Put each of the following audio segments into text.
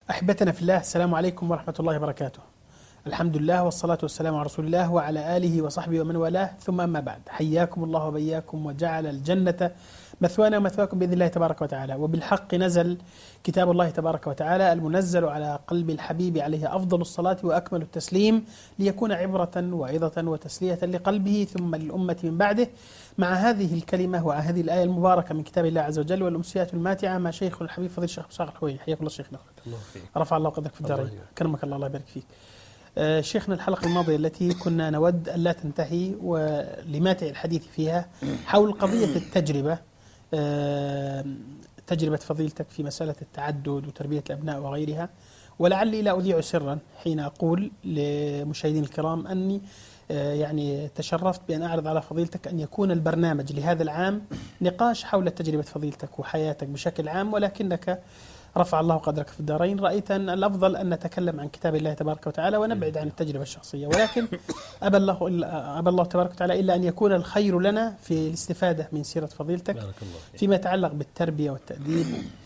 أحبتنا في الله، السلام عليكم ورحمة الله وبركاته. الحمد لله والصلاة والسلام على رسول الله وعلى آله وصحبه ومن والاه، ثم أما بعد. حياكم الله وبياكم وجعل الجنة مثوانا ومثواكم بإذن الله تبارك وتعالى. وبالحق نزل كتاب الله تبارك وتعالى المنزل على قلب الحبيب عليه أفضل الصلاة وأكمل التسليم، ليكون عبرة وعظة وتسلية لقلبه ثم للأمة من بعده، مع هذه الكلمة وهذه الآية المباركة من كتاب الله عز وجل والأمسيات الماتعة مع شيخ الحبيب فضيل الشيخ مصعب الحويني. حياكم الله شيخنا. الله فيك. رفع الله قدرك في الدارين. كرمك الله يبارك فيك. شيخنا، الحلقة الماضية التي كنا نود أن لا تنتهي ولماتع الحديث فيها حول قضية التجربة، تجربة فضيلتك في مسألة التعدد وتربية الأبناء وغيرها. ولعلي لا أذيع سرا حين أقول لمشاهدين الكرام أني يعني تشرفت بأن أعرض على فضيلتك أن يكون البرنامج لهذا العام نقاش حول تجربة فضيلتك وحياتك بشكل عام، ولكنك رفع الله قدرك في الدارين رأيت أن الأفضل أن نتكلم عن كتاب الله تبارك وتعالى ونبعد عن التجربة الشخصية، ولكن أبى الله تبارك وتعالى إلا أن يكون الخير لنا في الاستفادة من سيرة فضيلتك فيما يتعلق بالتربية والتأديب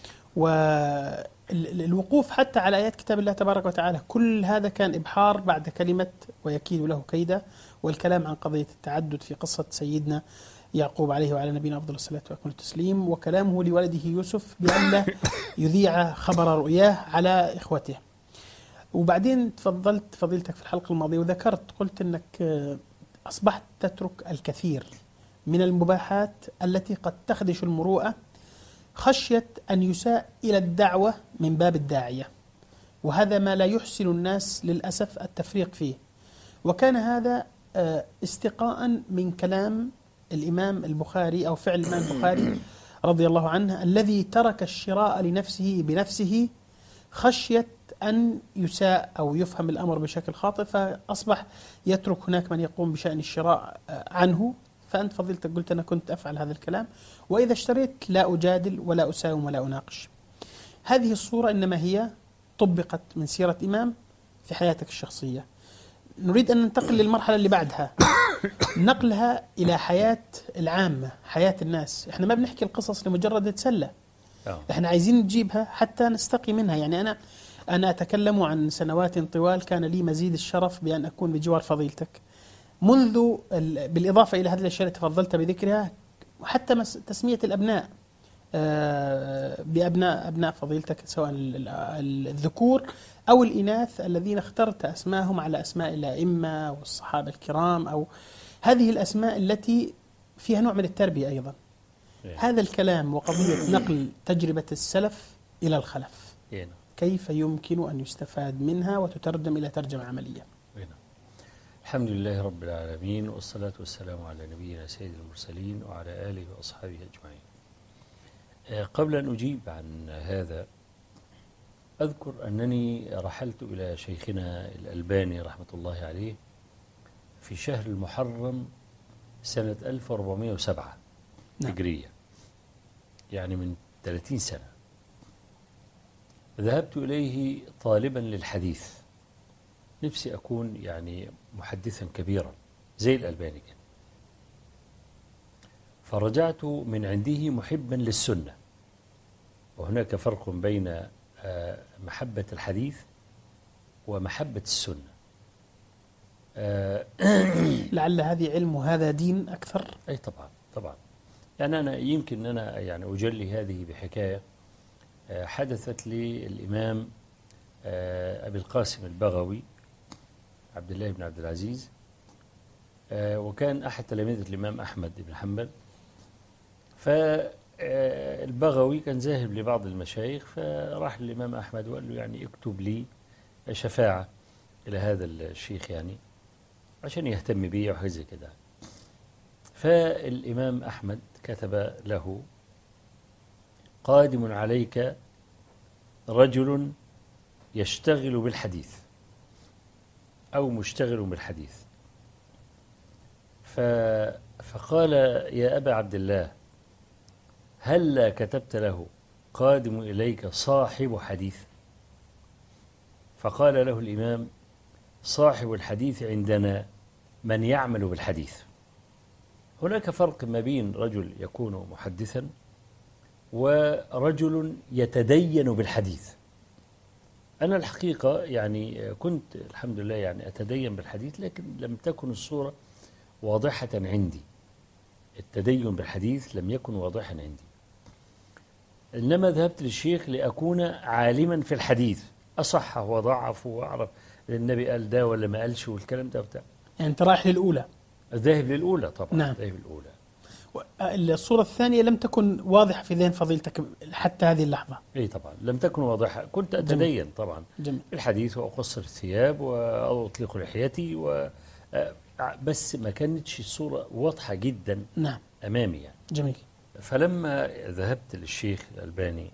والوقوف حتى على آيات كتاب الله تبارك وتعالى. كل هذا كان إبحار بعد كلمة ويكيد له كيدا، والكلام عن قضية التعدد في قصة سيدنا يعقوب عليه وعلى نبينا أفضل الصلاة وأكمل التسليم، وكلامه لولده يوسف بأن يذيع خبر رؤياه على إخوته. وبعدين تفضلت فضيلتك في الحلقة الماضية وذكرت قلت أنك أصبحت تترك الكثير من المباحات التي قد تخدش المروءة خشية أن يساء إلى الدعوة من باب الداعية، وهذا ما لا يحسن الناس للأسف التفريق فيه. وكان هذا استقاء من كلام الإمام البخاري أو فعل الإمام البخاري رضي الله عنه، الذي ترك الشراء لنفسه بنفسه خشية أن يساء أو يفهم الأمر بشكل خاطئ، فأصبح يترك هناك من يقوم بشأن الشراء عنه. فأنت فضيلتك قلت أنا كنت أفعل هذا الكلام، وإذا اشتريت لا أجادل ولا أساوم ولا أناقش. هذه الصورة إنما هي طبقت من سيرة إمام في حياتك الشخصية. نريد أن ننتقل للمرحلة اللي بعدها، نقلها إلى حياة العامة، حياة الناس. إحنا ما بنحكي القصص لمجرد نتسلى، إحنا عايزين نجيبها حتى نستقي منها. يعني أنا أتكلم عن سنوات طوال كان لي مزيد الشرف بأن أكون بجوار فضيلتك، منذ بالإضافة إلى هذه الأشياء التي تفضلت بذكرها، وحتى تسمية الأبناء بأبناء فضيلتك، سواء الذكور أو الإناث الذين اخترت أسماءهم على أسماء الأئمة والصحابة الكرام، أو هذه الأسماء التي فيها نوع من التربية أيضا. هذا الكلام وقضية نقل تجربة السلف إلى الخلف، كيف يمكن أن يستفاد منها وتترجم إلى ترجمة عملية؟ الحمد لله رب العالمين، والصلاة والسلام على نبينا سيد المرسلين وعلى آله وأصحابه أجمعين. قبل أن أجيب عن هذا أذكر أنني رحلت إلى شيخنا الألباني رحمة الله عليه في شهر المحرم سنة 1407 هجرية، يعني من 30 سنة. ذهبت إليه طالبا للحديث، نفسي أكون يعني محدثا كبيرا زي الألباني كان. فرجعت من عنده محبا للسنة، وهناك فرق بين محبة الحديث ومحبة السنة. لعل هذه علم وهذا دين أكثر. أي طبعا. يعني أنا يمكن أنا يعني أجلي هذه بحكاية حدثت لي الإمام أبي القاسم البغوي عبد الله بن عبد العزيز، وكان أحد تلاميذ الإمام أحمد بن حنبل. فالبغوي كان ذاهب لبعض المشايخ، فراح للإمام أحمد وقال له يعني اكتب لي شفاعة إلى هذا الشيخ، يعني عشان يهتم بي وحاجة زي كده. فالإمام أحمد كتب له: قادم عليك رجل يشتغل بالحديث أو مشتغل بالحديث. فقال: يا أبا عبد الله، هل كتبت له قادم إليك صاحب حديث؟ فقال له الإمام: صاحب الحديث عندنا من يعمل بالحديث. هناك فرق ما بين رجل يكون محدثا ورجل يتدين بالحديث. أنا الحقيقة يعني كنت الحمد لله يعني أتدين بالحديث، لكن لم تكن الصورة واضحة عندي. التدين بالحديث لم يكن واضحا عندي، إنما ذهبت للشيخ لأكون عالما في الحديث، أصحه وضعفه وأعرف النبي قال ده ولا ما قالش والكلام ده وبتاع. يعني أنت رايح للأولى. الذاهب للأولى طبعا. نعم. الذاهب للأولى. الصورة الثانية لم تكن واضحة في ذهن فضيلتك حتى هذه اللحظة. اي طبعا لم تكن واضحة. كنت أتدين طبعا جميل. بالحديث وأقصر الثياب وأطلق لحيتي بس ما كانتش الصورة واضحة جدا نعم. أمامي يعني. جميل. فلما ذهبت للشيخ الألباني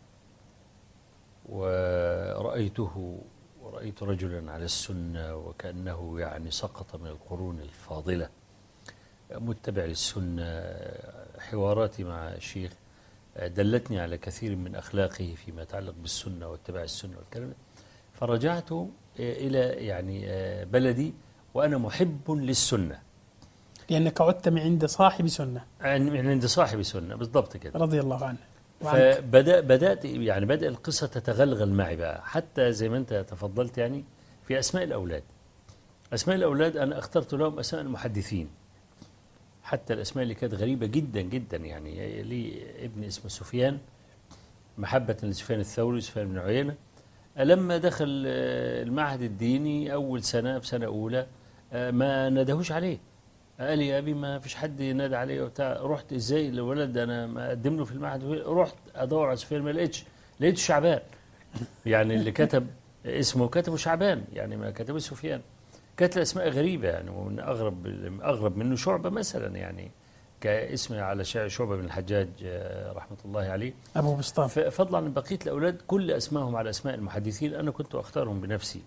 ورأيت رجلا على السنة وكأنه يعني سقط من القرون الفاضلة، متبع للسنة، حواراتي مع الشيخ دلتني على كثير من أخلاقه فيما يتعلق بالسنة واتباع السنة والكلام. فرجعت إلى يعني بلدي وأنا محب للسنة، لأنك عدت من عند صاحب سنة. من عند صاحب سنة بالضبط كده، رضي الله عنه. فبدأت يعني بدأ القصة تتغلغل معي بقى، حتى زي ما أنت تفضلت يعني في أسماء الأولاد. أسماء الأولاد أنا اخترت لهم أسماء المحدثين، حتى الأسماء اللي كانت غريبة جدا جدا. يعني لي ابن اسمه سفيان، محبة لسفيان الثوري، سفيان بن عيينة. لما دخل المعهد الديني أول سنة في سنة أولى ما ندهوش عليه، قال لي يا أبي ما فيش حد ينادى عليه وبتاع. رحت إزاي الولد أنا ما أقدم له في المعهد؟ رحت أدور على سفيان ما لقيته شعبان. يعني اللي كتب اسمه كتبه شعبان، يعني ما كتبه سفيان. كانت الأسماء غريبة يعني، ومن أغرب منه شعبة مثلا، يعني كاسم على شعبة بن الحجاج رحمة الله عليه أبو بسطام. فضلا عن بقية الأولاد كل أسمائهم على أسماء المحدثين، أنا كنت أختارهم بنفسي.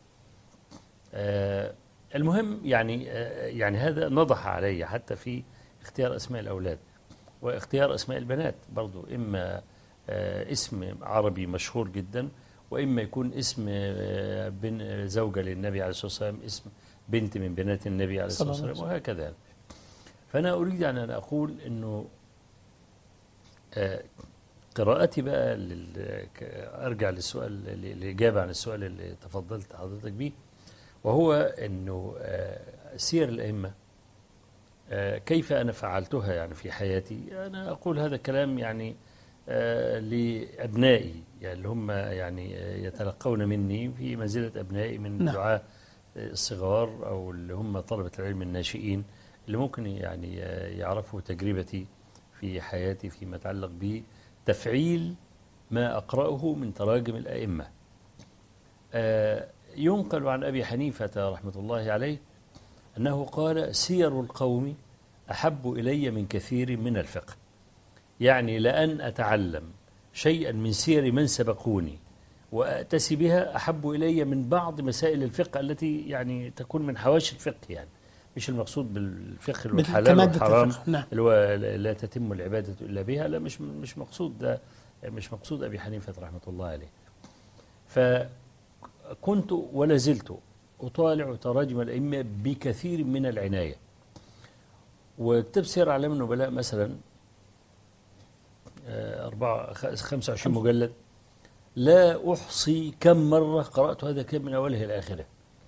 المهم يعني هذا نضح علي حتى في اختيار أسماء الأولاد واختيار أسماء البنات برضو، إما اسم عربي مشهور جدا، وإما يكون اسم زوجة للنبي عليه الصلاة والسلام، اسم بنت من بنات النبي عليه الصلاة والسلام، وهكذا. فأنا أريد أن أقول أنه قراءتي بقى أرجع للسؤال الإجابة عن السؤال اللي تفضلت حضرتك به، وهو أنه سير الأئمة كيف أنا فعلتها يعني في حياتي. أنا أقول هذا الكلام يعني لأبنائي، يعني اللي هم يعني يتلقون مني في منزلة أبنائي من الدعاة الصغار أو اللي هم طلبة العلم الناشئين، اللي ممكن يعني يعرفوا تجربتي في حياتي فيما يتعلق بتفعيل ما أقرأه من تراجم الأئمة. ينقل عن أبي حنيفة رحمة الله عليه أنه قال: سير القوم أحب إلي من كثير من الفقه. يعني لأن أتعلم شيئا من سير من سبقوني وأتسي بها أحب إلي من بعض مسائل الفقه التي يعني تكون من حواشي الفقه، يعني مش المقصود بالفقه الحلال والحرام اللي هو لا تتم العبادة إلا بها، لا مش مقصود ده، مش مقصود أبي حنيفة رحمة الله عليه. فكنت ولا زلت أطالع تراجم الأئمة بكثير من العناية، وكتب سير أعلام النبلاء مثلا 25 مجلد، لا أحصي كم مرة قرأت هذا الكتاب من أوله إلى آخره.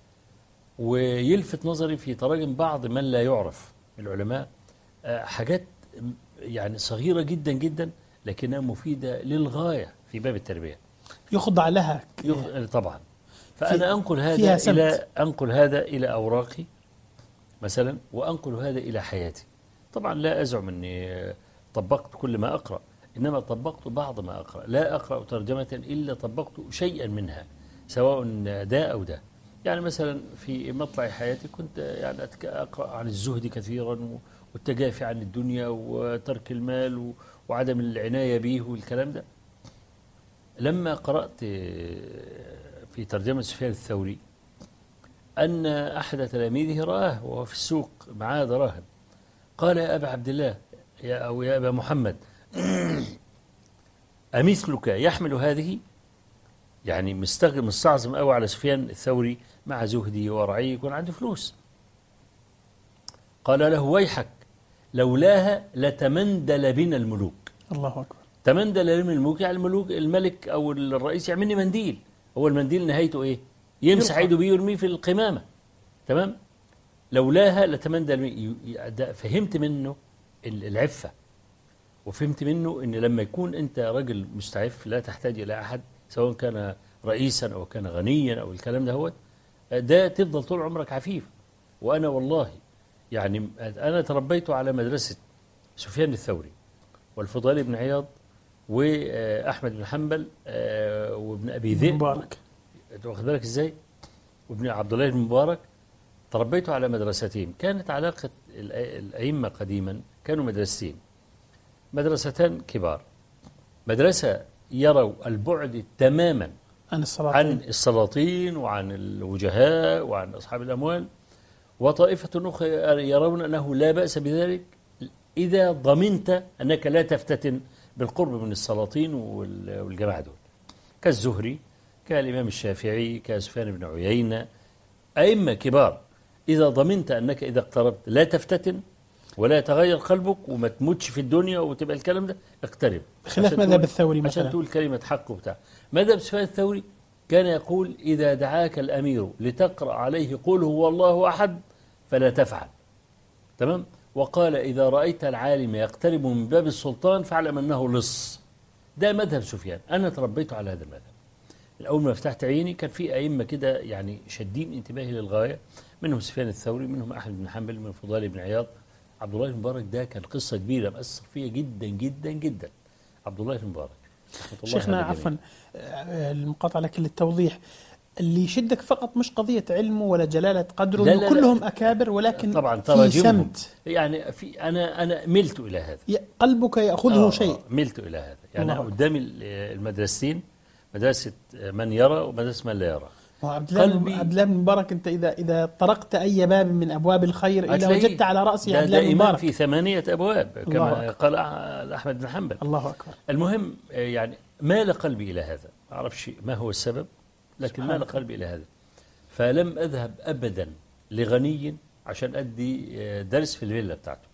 ويلفت نظري في تراجم بعض من لا يعرف من العلماء حاجات يعني صغيرة جدا جدا لكنها مفيدة للغاية في باب التربية، يخضع لها طبعا. فأنا أنقل هذا إلى أوراقي مثلا، وأنقل هذا إلى حياتي. طبعا لا أزعم أني طبقت كل ما أقرأ، إنما طبقت بعض ما أقرأ. لا أقرأ ترجمة إلا طبقت شيئا منها، سواء ده أو ده. يعني مثلا في مطلع حياتي كنت يعني أقرأ عن الزهد كثيرا والتجافي عن الدنيا وترك المال وعدم العناية به والكلام ده. لما قرأت في ترجمة سفيان الثوري أن أحد تلاميذه رآه وهو في السوق معاه دراهم، قال: يا أبا عبد الله يا أبا محمد، أمثلك يحمل هذه؟ يعني مستعظم قوي على سفيان الثوري مع زهدي ورعي يكون عنده فلوس. قال له: ويحك، لولاها لتمندل بنا الملوك. الله أكبر. تمندل بنا الملوك يعني الملك أو الرئيس يعملني منديل، هو المنديل نهايته إيه؟ يمسح يلقى. إيده بيه ويرميه في القمامة. تمام؟ لولاها لتمندى فهمت منه العفة، وفهمت منه ان لما يكون انت راجل مستعف لا تحتاج الى احد، سواء كان رئيسا او كان غنيا او الكلام ده، هو ده تفضل طول عمرك عفيف. وانا والله يعني انا تربيت على مدرسة سفيان الثوري والفضيل بن عياض واحمد بن حنبل وابن ابي ذئب، مبارك. واخد بالك ازاي، وابن عبد الله بن مبارك. تربيت على مدرستين. كانت علاقة الأئمة قديما كانوا مدرستين، مدرستان كبار. مدرسة يروا البعد تماما عن عن السلاطين. السلاطين وعن الوجهاء وعن أصحاب الأموال، وطائفة أخرى يرون أنه لا بأس بذلك إذا ضمنت أنك لا تفتتن بالقرب من السلاطين والجماعة دول، كالزهري، كالإمام الشافعي، كسفيان بن عيينة، أئمة كبار. إذا ضمنت أنك إذا اقتربت لا تفتتن ولا يتغير قلبك وما تموتش في الدنيا وتبقى الكلام ده، اقترب. خلاف مذهب الثوري عشان مثلا. تقول كلمة حق وبتاع. مذهب سفيان الثوري كان يقول إذا دعاك الأمير لتقرأ عليه قل هو الله أحد فلا تفعل. تمام. وقال إذا رأيت العالم يقترب من باب السلطان فاعلم أنه لص. ده مذهب سفيان. أنا تربيت على هذا المذهب. أول ما فتحت عيني كان في أئمة كده يعني شادين انتباهي للغاية، منهم سفيان الثوري، منهم أحمد بن حنبل، من فضيل بن عياض. عبد الله بن مبارك ده كان قصة كبيرة مأثر فيا جدا جدا جدا. عبد الله بن مبارك رحمة الله شيخنا على عفوا، الجميع. المقاطعة لكن للتوضيح، اللي يشدك فقط مش قضية علمه ولا جلالة قدره، لا إنه لا كلهم لا، أكابر، ولكن طبعا في تراجمهم سمت يعني في أنا ملت إلى هذا. قلبك يأخذه شيء. ملت إلى هذا. يعني الله قدامي المدرستين، مدرسة من يرى ومدرسة من لا يرى. عبد قلبي الله بن مبارك، أنت إذا طرقت أي باب من أبواب الخير إلا هتلاقيه وجدت على رأسه عبد الله ده بن إمام مبارك. في 8 أبواب الله كما أكبر. قال أحمد بن حنبل. الله أكبر. المهم يعني مال قلبي إلى هذا، ما أعرفش ما هو السبب، لكن مال قلبي إلى هذا. فلم أذهب أبدا لغني عشان أدي درس في الفيلا بتاعته،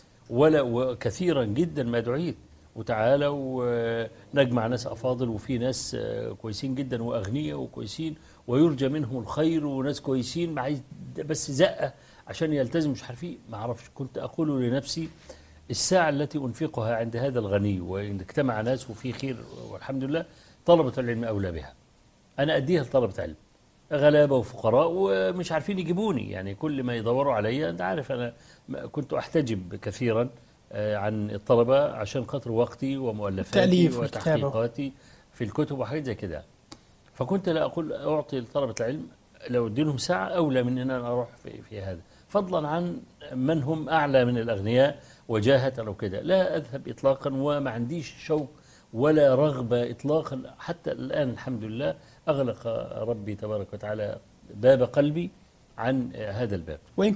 ولا وكثيرا جدا ما دعيت وتعالوا ونجمع ناس أفاضل، وفي ناس كويسين جدا وأغنياء وكويسين ويرجى منهم الخير، وناس كويسين عايز بس زقة عشان يلتزم، مش عارفين ما أعرفش. كنت أقول لنفسي الساعة التي أنفقها عند هذا الغني وإن اجتمع ناس وفي خير والحمد لله، طلبة العلم أولى بها، أنا أديها لطلبة علم غلابة وفقراء ومش عارفين يجيبوني. يعني كل ما يدوروا عليا، أنت عارف أنا كنت أحتجب كثيرا عن الطلبة عشان خاطر وقتي ومؤلفاتي وتحقيقاتي في الكتب وحاجات زي كده. فكنت لا أقول أعطي لطلبة العلم لو ادينهم ساعة أولى من أن أنا أروح في هذا، فضلا عن من هم أعلى من الأغنياء وجاهة أو كده. لا أذهب إطلاقا، وما عنديش شوق ولا رغبة إطلاقا. حتى الآن الحمد لله أغلق ربي تبارك وتعالى باب قلبي عن هذا الباب.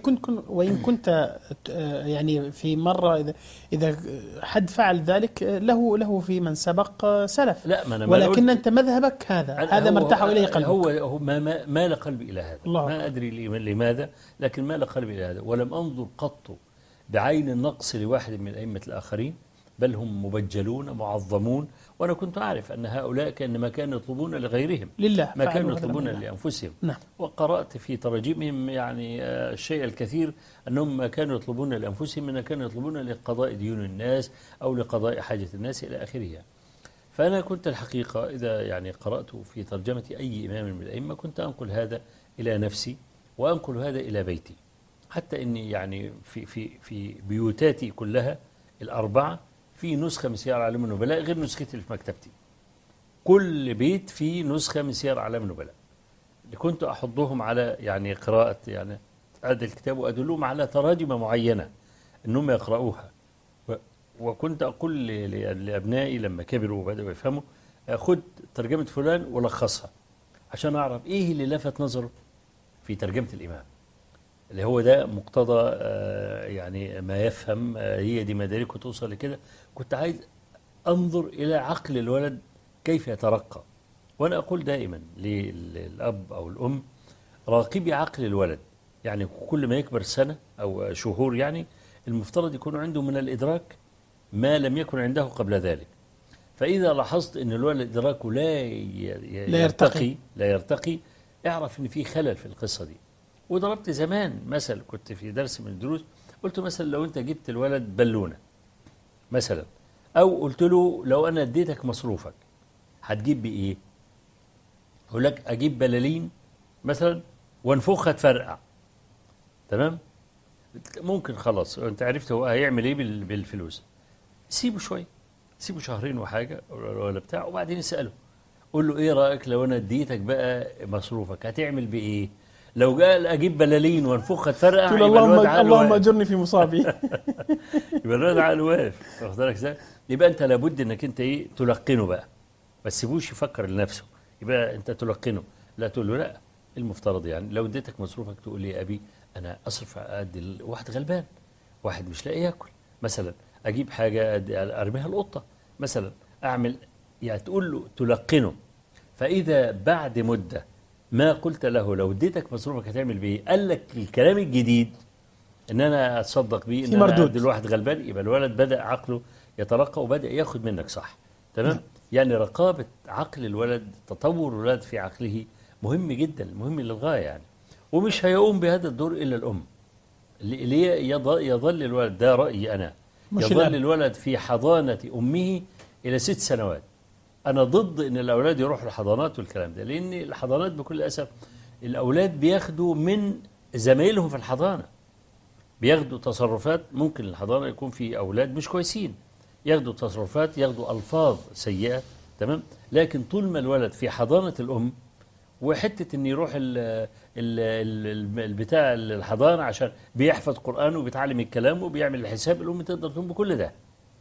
وإن كنت يعني في مرة إذا حد فعل ذلك له في من سبق سلف، لا ما أنا ولكن أنت مذهبك هذا ما ارتاح إليه قلبك. هو مال قلبي إلى هذا، ما أدري لماذا، لكن مال قلبي إلى هذا. ولم أنظر قط بعين النقص لواحد من أئمة الآخرين، بل هم مبجلون معظمون. وأنا كنت أعرف أن هؤلاء كأنما كانوا يطلبون لغيرهم لله، ما كانوا يطلبون لأنفسهم. نعم. وقرأت في تراجمهم يعني الشيء الكثير، أنهم ما كانوا يطلبون لأنفسهم، إنما كانوا يطلبون لقضاء ديون الناس أو لقضاء حاجة الناس إلى آخره. فأنا كنت الحقيقة إذا يعني قرأت في ترجمة أي إمام من الأئمة كنت أنقل هذا إلى نفسي وأنقل هذا إلى بيتي. حتى إني يعني في بيوتاتي كلها الأربعة في نسخة من سير أعلام النبلاء غير نسختي اللي في مكتبتي. كل بيت فيه نسخة من سير أعلام النبلاء، اللي كنت أحضهم على يعني قراءة يعني هذا الكتاب، وأدلهم على تراجم معينة أنهم يقرؤوها. وكنت أقول لأبنائي لما كبروا وبدأوا يفهموا، خد ترجمة فلان ولخصها عشان أعرف إيه اللي لفت نظره في ترجمة الإمام، اللي هو ده مقتضى يعني ما يفهم، هي دي مداركه توصل لكده. كنت عايز أنظر إلى عقل الولد كيف يترقى. وأنا أقول دائما للأب أو الأم راقبي عقل الولد، يعني كل ما يكبر سنة أو شهور يعني المفترض يكون عنده من الإدراك ما لم يكن عنده قبل ذلك. فإذا لاحظت أن الولد إدراكه لا يرتقي، اعرف أن في خلل في القصة دي. وضربت زمان مثل، كنت في درس من الدروس قلت مثلا لو أنت جبت الولد بالونة مثلا، أو قلت له لو أنا اديتك مصروفك هتجيب بإيه؟ يقول لك أجيب بلالين مثلا وانفخها تفرقع. تمام؟ ممكن خلاص أنت عرفت هو هيعمل إيه بالفلوس. سيبه شوية، سيبه شهرين وحاجة ولا بتاع، وبعدين اسأله قول له إيه رأيك لو أنا اديتك بقى مصروفك هتعمل بإيه؟ لو قال أجيب بلالين وانفخها تفرقع تقول يبقى اللهم الواد عقله اللهم واقف. اجرني في مصابي. يبقى الواد عقله واقف، واخد بالك ازاي؟ يبقى أنت لابد إنك أنت إيه تلقنه بقى، ما تسيبوش يفكر لنفسه. يبقى أنت تلقنه، لا تقول له لا. المفترض يعني لو اديتك مصروفك تقول لي يا أبي أنا أصرف أدي واحد غلبان، واحد مش لاقي ياكل مثلا، أجيب حاجة أرميها القطة مثلا، أعمل يعني تقول له تلقنه. فإذا بعد مدة ما قلت له لو اديتك مصروفك هتعمل بيه، قال لك الكلام الجديد ان انا اتصدق بيه، ان في انا مردود. ادي الواحد غلبان، يبقى الولد بدا عقله يترقى وبدا ياخد منك صح. تمام. نعم. يعني رقابه عقل الولد، تطور الولد في عقله مهم جدا، مهم للغايه يعني. ومش هيقوم بهذا الدور الا الام. اللي يظل الولد، ده رايي انا، مش يظل الاب. الولد في حضانه امه الى 6 سنوات. أنا ضد إن الأولاد يروحوا الحضانات والكلام ده، لأن الحضانات بكل أسف الأولاد بياخدوا من زمايلهم في الحضانة، بياخدوا تصرفات. ممكن الحضانة يكون في أولاد مش كويسين، ياخدوا تصرفات، ياخدوا ألفاظ سيئة. تمام. لكن طول ما الولد في حضانة الأم، وحتة إن يروح البتاع الحضانة عشان بيحفظ قرآن وبيتعلم الكلام وبيعمل الحساب، الأم تقدر تقوم بكل ده.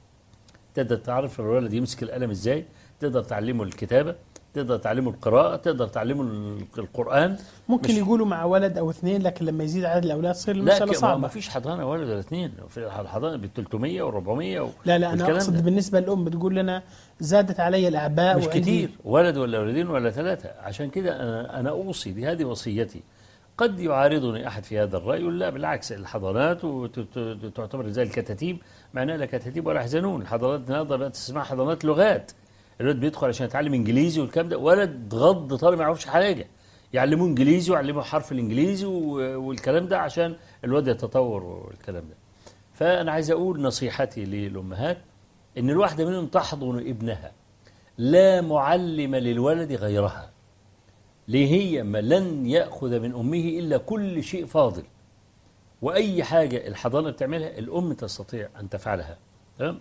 تقدر تعرف الولد يمسك القلم ازاي، تقدر تعلمه الكتابة، تقدر تعلمه القراءة، تقدر تعلمه القرآن. ممكن مش يقولوا مع ولد او اثنين، لكن لما يزيد عدد الاولاد تصير لا المساله ما صعبه. فيش حضانة ولد ولا اثنين، في الحضانة بال 300 و 400 لا لا، انا والكلام اقصد ده. بالنسبه للام بتقول لنا زادت علي الاعباء مش وعندي. كتير ولد ولا ولدين ولا ثلاثة. عشان كده أنا أوصي، دي هذه وصيتي. قد يعارضني أحد في هذا الرأي يقول لا بالعكس، الحضانات تعتبر زي الكتاتيب، معناها لا كتاتيب ولا يحزنون. الحضانات النهارده بقت اسمها حضانات لغات، الولد بيدخل عشان يتعلم انجليزي والكلام ده، ولد غض طالع ما يعرفش حاجه، يعلموه انجليزي ويعلموه حرف الانجليزي والكلام ده عشان الولد يتطور والكلام ده. فانا عايز اقول نصيحتي للامهات ان الواحده منهم تحضن ابنها، لا معلم للولد غيرها. ليه؟ هي ما لن يأخذ من أمه إلا كل شيء فاضل، وأي حاجة الحضانة بتعملها الأم تستطيع أن تفعلها. تمام؟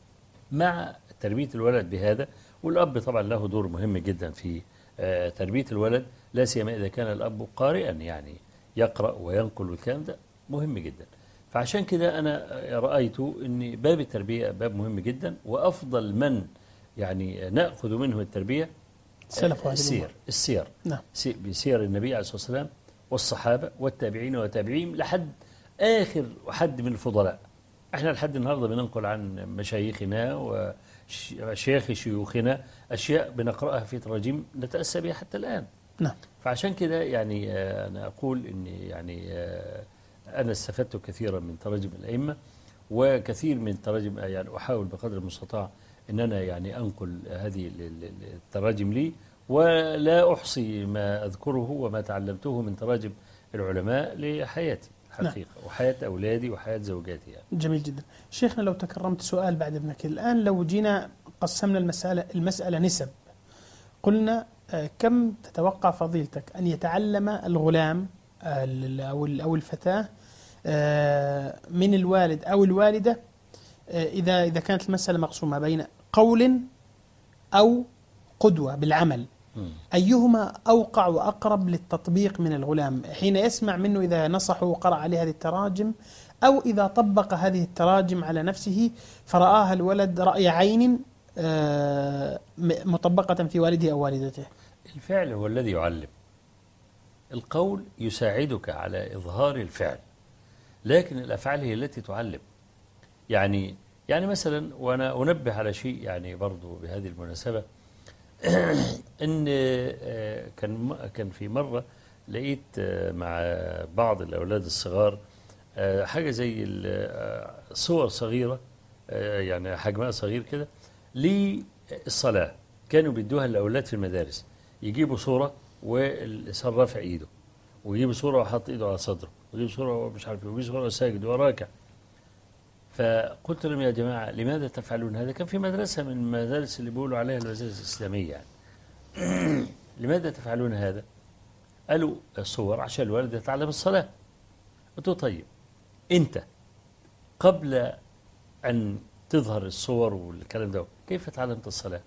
مع تربية الولد بهذا. والأب طبعا له دور مهم جدا في تربية الولد، لا سيما إذا كان الأب قارئا، يعني يقرأ وينقل والكلام ده مهم جدا. فعشان كده أنا رأيت أن باب التربية باب مهم جدا، وأفضل من يعني نأخذ منه التربية سلف هذه الامور. السير نعم. بسير النبي عليه الصلاة والسلام والصحابة والتابعين وتابعين لحد آخر حد من الفضلاء. احنا لحد النهاردة بننقل عن مشايخنا وشيخ شيوخنا أشياء بنقرأها في تراجيم نتأسى بها حتى الآن. نعم. فعشان كده يعني أنا أقول إن يعني أنا استفدت كثيرا من تراجم الأئمة، وكثير من التراجم يعني أحاول بقدر المستطاع أن أنا يعني أنقل هذه التراجم لي، ولا أحصي ما أذكره وما تعلمته من تراجم العلماء لحياتي حقيقة، وحياة أولادي وحياة زوجاتي يعني. جميل جدا. شيخنا لو تكرمت سؤال بعد إذنك، الآن لو جينا قسمنا المسألة نسب، قلنا كم تتوقع فضيلتك أن يتعلم الغلام أو الفتاة من الوالد أو الوالدة، إذا كانت المسألة مقسومة بين قول أو قدوة بالعمل، أيهما أوقع وأقرب للتطبيق من الغلام حين يسمع منه إذا نصحه وقرأ عليه هذه التراجم، أو إذا طبق هذه التراجم على نفسه فرآها الولد رأي عين مطبقة في والده أو والدته؟ الفعل هو الذي يعلم، القول يساعدك على إظهار الفعل، لكن الأفعال هي التي تعلم. يعني مثلا، وأنا أنبه على شيء يعني برضو بهذه المناسبة، ان كان في مرة لقيت مع بعض الأولاد الصغار حاجة زي صور صغيرة، يعني حجمها صغير كده، الصلاة كانوا بيدوها للأولاد في المدارس، يجيبوا صورة والإنسان رافع إيده، ويجيبوا صورة وحاط إيده على صدره، ويجيبوا صورة ومش عارف إيه، ويجيبوا صورة ساجد وراكع. فقلت لهم يا جماعة لماذا تفعلون هذا؟ كان في مدرسة من المدارس اللي بيقولوا عليها المدارس الإسلامية يعني. لماذا تفعلون هذا؟ قالوا الصور عشان الولد يتعلم الصلاة. قلت له طيب أنت قبل أن تظهر الصور والكلام ده كيف تعلمت الصلاة؟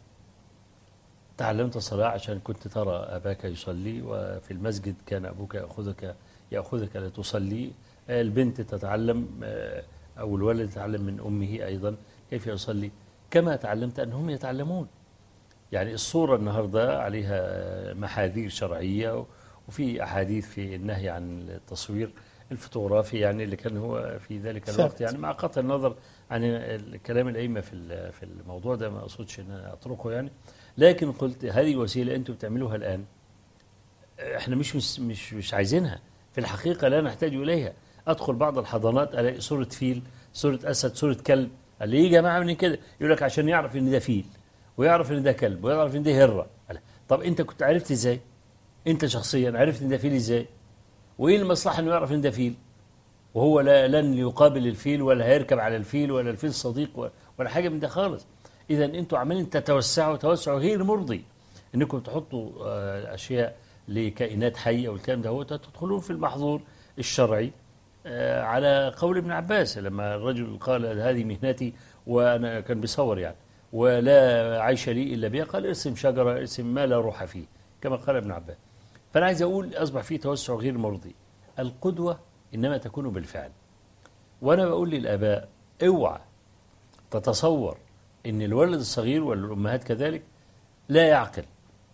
تعلمت الصلاة عشان كنت ترى أباك يصلي، وفي المسجد كان أبوك يأخذك لتصلي. البنت تتعلم أو الولد يتعلم من أمه أيضا كيف يصلي، كما تعلمت أنهم يتعلمون. يعني الصورة النهاردة عليها محاذير شرعية، وفي أحاديث في النهي عن التصوير الفوتوغرافي يعني اللي كان هو في ذلك الوقت، يعني مع قطع النظر عن الكلام الأئمة في الموضوع ده، ما أقصدش أن أنا أطرقه يعني. لكن قلت هذه وسيلة أنتم بتعملوها الآن، احنا مش عايزينها في الحقيقة، لا نحتاج إليها. أدخل بعض الحضانات ألاقي صورة فيل، صورة أسد، صورة كلب. قال لي إيه يا جماعة من كده؟ يقول لك عشان يعرف إن ده فيل، ويعرف إن ده كلب، ويعرف إن ده هرة. طب أنت كنت عرفت إزاي؟ أنت شخصيا عرفت إن ده فيل إزاي؟ وإيه المصلحة إنه يعرف إن ده فيل وهو لن يقابل الفيل ولا هيركب على الفيل ولا الفيل صديق ولا حاجة من ده خالص؟ إذا أنتوا عمالين تتوسعوا توسع غير مرضي، إنكم تحطوا أشياء لكائنات حية والكلام ده، هو تدخلون في المحظور الشرعي. على قول ابن عباس لما الرجل قال هذه مهنتي، وأنا كان بيصور يعني، ولا عيش لي إلا بها، قال ارسم شجرة، ارسم ما لا روح فيه، كما قال ابن عباس. فأنا عايز أقول أصبح فيه توسع غير مرضي. القدوة إنما تكون بالفعل. وأنا بقول للآباء اوعى تتصور إن الولد الصغير والأمهات كذلك لا يعقل،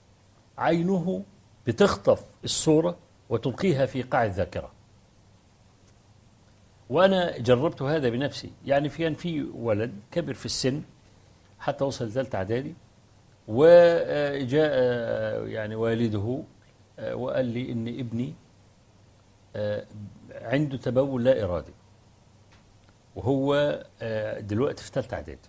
عينه بتخطف الصورة وتلقيها في قاع الذاكرة. وأنا جربت هذا بنفسي، يعني كان في ولد كبر في السن حتى وصل ثالثة إعدادي، وجاء يعني والده وقال لي إن ابني عنده تبول لا إرادي، وهو دلوقتي في ثالثة إعدادي،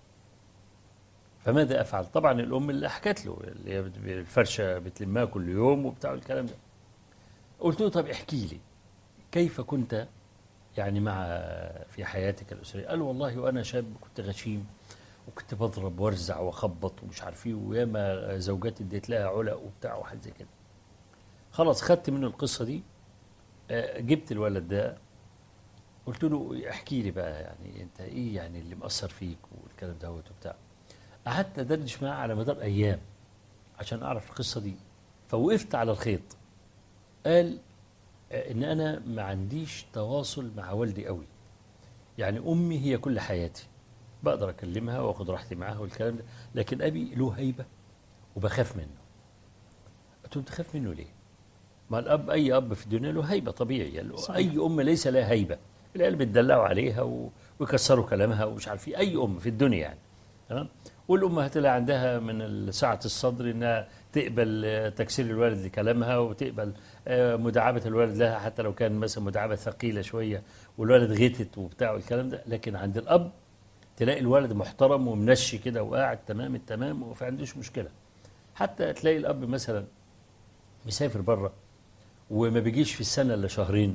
فماذا أفعل؟ طبعا الأم اللي حكت له، اللي هي الفرشة بتلمها كل يوم وبتاع الكلام ده. قلت له طب احكي لي كيف كنت يعني في حياتك الأسرية؟ قال والله وأنا شاب كنت غشيم، وكنت بضرب وارزع واخبط ومش عارف ايه، وياما زوجاتي اديت لها علق وبتاع وحاجات زي كده. خلاص خدت منه القصة دي، جبت الولد ده قلت له احكي لي بقى يعني انت ايه يعني اللي مأثر فيك والكلام ده وبتاع. قعدت ادردش معاه على مدار ايام عشان اعرف القصة دي، فوقفت على الخيط. قال ان انا ما عنديش تواصل مع والدي قوي، يعني امي هي كل حياتي، بقدر اكلمها واخد راحتي معاها والكلام ده، لكن ابي له هيبة وبخاف منه. قلت له بتخاف منه ليه؟ ما الاب اي اب في الدنيا له هيبة طبيعي، يعني اي ام ليس لها هيبة، العيال بتدلعوا عليها ويكسروا كلامها ومش عارف ايه، اي ام في الدنيا يعني. تمام. والامهات اللي عندها من سعة الصدر انها تقبل تكسير الوالد لكلامها، وتقبل مداعبة الوالد لها حتى لو كان مثلا مداعبة ثقيلة شوية والوالد غتت وبتاع والكلام ده. لكن عند الاب تلاقي الولد محترم ومنشي كده وقاعد تمام التمام وما عندوش مشكلة. حتى تلاقي الاب مثلا مسافر بره وما بيجيش في السنة الا شهرين،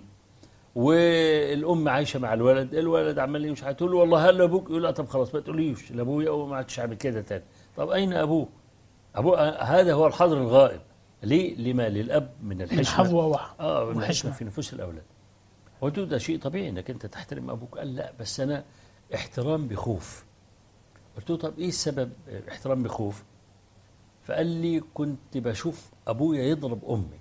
والام عايشه مع الولد، الولد عمال مش هتقول له والله هل ابوك؟ يقول لا طب خلاص ما تقوليش لابويا وما عادش اعمل كده تاني. طب اين ابوه؟ ابوه هذا هو الحاضر الغائب. ليه؟ لما للاب من الحشمه، من حظوه من الحشمه في نفوس الاولاد. قلت له ده شيء طبيعي انك انت تحترم ابوك. قال لا بس انا احترام بخوف. قلت له طب ايه السبب احترام بخوف؟ فقال لي كنت بشوف ابويا يضرب امي،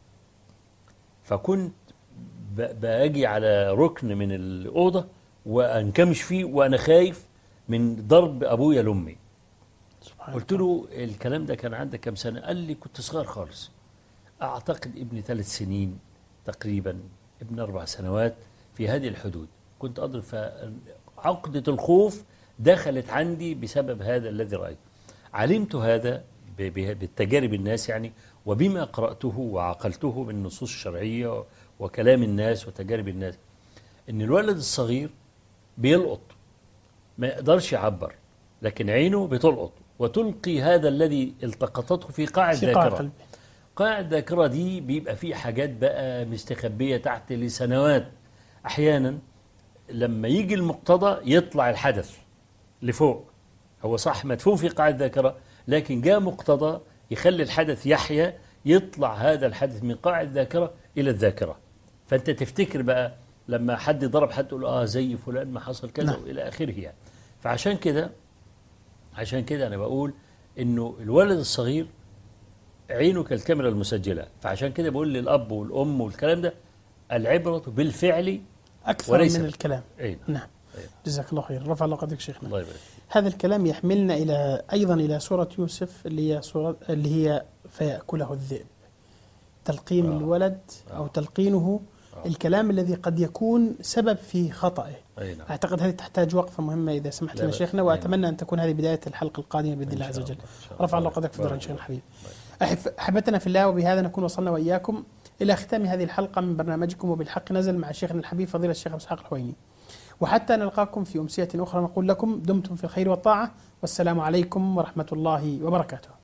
فكنت باجي على ركن من الأوضة وأنكمش فيه وأنا خايف من ضرب أبويا لأمي. قلت له الكلام ده كان عندك كم سنة؟ قال لي كنت صغير خالص، أعتقد ابني 3 سنين تقريبا، ابن 4 سنوات في هذه الحدود كنت أضرب. فعقدة الخوف دخلت عندي بسبب هذا الذي رأيته. علمت هذا بالتجارب الناس يعني، وبما قرأته وعقلته من النصوص الشرعية وكلام الناس وتجارب الناس، ان الولد الصغير بيلقط ما يقدرش يعبر، لكن عينه بتلقط وتلقي هذا الذي التقطته في قاع في قاع الذاكرة. قلبي. قاع الذاكرة دي بيبقى فيه حاجات بقى مستخبية تحت لسنوات. أحيانا لما يجي المقتضى يطلع الحدث لفوق، هو صح مدفون في قاع الذاكرة، لكن جاء مقتضى يخلي الحدث يحيى، يطلع هذا الحدث من قاع الذاكرة إلى الذاكرة. فأنت تفتكر بقى لما حد ضرب حد تقول زي فلان ما حصل كذا نعم. وإلى آخره يعني. فعشان كده أنا بقول إنه الولد الصغير عينه كالكاميرا المسجلة. فعشان كده بقول للأب والأم والكلام ده العبرة بالفعل أكثر وليس من الكلام. أين. نعم. جزاك الله خير، رفع الله قدرك شيخنا. الله يبارك. هذا الكلام يحملنا أيضا إلى سورة يوسف اللي هي فيأكله الذئب. تلقين الولد أو تلقينه الكلام الذي قد يكون سبب في خطأه. نعم. أعتقد هذه تحتاج وقفة مهمة إذا سمحت لنا شيخنا، وأتمنى أن تكون هذه بداية الحلقة القادمة بإذن الله عز وجل. رفع الله قدرك فضلا شيخنا الحبيب. أحبتنا في الله، وبهذا نكون وصلنا وإياكم إلى ختام هذه الحلقة من برنامجكم وبالحق نزل مع شيخنا الحبيب فضيلة الشيخ أبو إسحاق الحويني. وحتى نلقاكم في أمسية أخرى نقول لكم دمتم في الخير والطاعة، والسلام عليكم ورحمة الله وبركاته.